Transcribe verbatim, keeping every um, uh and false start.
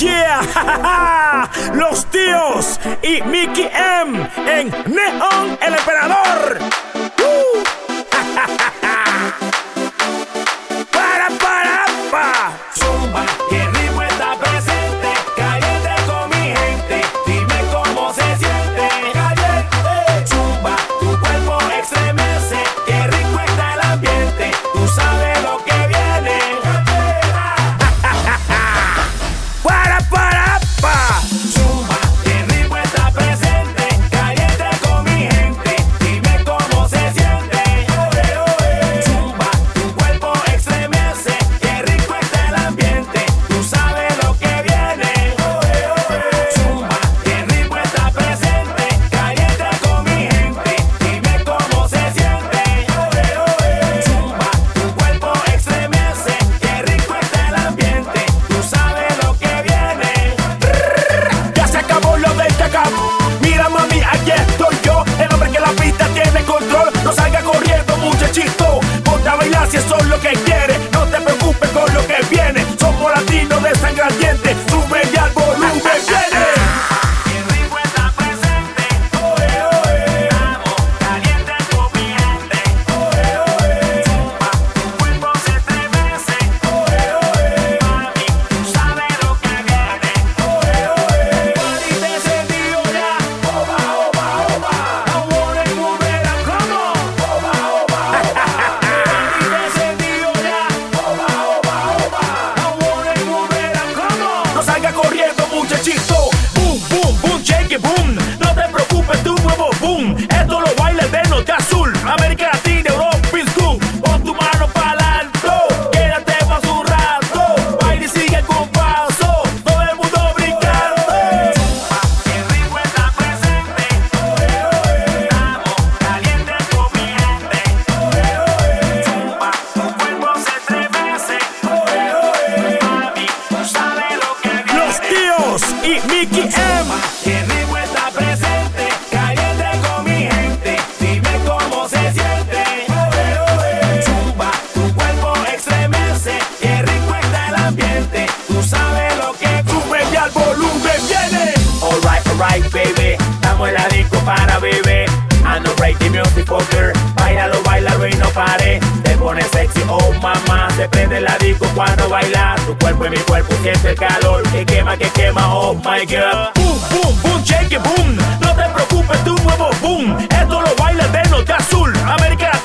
Yeah, los tíos y Mickey M en Neon el Emperador. Uh. Para, para, pa. Zumba, que ritmo está presente, caliente con mi gente, dime cómo se siente, caliente. Zumba, tu cuerpo estremece, que rico está el ambiente, tú sabes lo que viene. Para, para, pa. Zumba, que ritmo está presente, caliente con mi gente, dime cómo se siente. Zumba, tu cuerpo estremece, que rico está el ambiente, tú sabes lo que viene. Zumba, que ritmo está presente, caliente con mi gente, dime cómo se siente. Zumba, tu cuerpo estremece, que rico está el ambiente, tú sabes lo que viene. Ya se acabó lo del cacao. Mira mami, aquí estoy yo, el hombre que la pista tiene control. No salga corriendo muchachito, ponte a bailar si eso es lo que quieres. No te preocupes con lo que viene, somos latinos de sangre ardiente. Sube ya el volumen, viene. Que ritmo está presente, oe, oe. Estamos calientes con mi gente, oe, oe. Zumba, tu cuerpo se estremece, oe, oe. Mami, tú sabes lo que viene, oe, oe. Party te encendido ya, oba, oba, oba. I wanna move it up, come on, oba, oba, oba. Party te encendido ya, oba, oba, oba. I wanna move it up, come on. No salga corriendo muchachito. Boom, boom, boom, shake it, boom. No te preocupes, tu nuevo boom. Esto lo bailes de norte a sur, América Latina, Europa y Sur. Pon tu mano para alto, quédate más un rato. Baila y sigue con paso, todo el mundo brincando. Que ritmo está presente, oe, oe. Estamos calientes con mi gente, oe, oe. Zumba, tu cuerpo se estremece, oe, oe. Mami, tú sabes lo que viene. Los tíos y Mickey M. Que ritmo está presente, caliente con mi gente, dime cómo se siente, oe, oe. Zumba, tu cuerpo estremece, que rico está el ambiente, tú sabes lo que Sube ya el volumen, viene. Alright, alright, baby. Estamos en la disco para beber. I know break the music for girl. Bailalo, bailalo y no pare. Te pones sexy, oh mamá. Se prende la disco cuando bailas. Tu cuerpo y mi cuerpo siente el calor. Que quema, que quema, oh my girl. Boom, boom, boom, shake it, boom. No te preocupes, tu nuevo boom. Esto lo bailes de norte a sur, América Latina.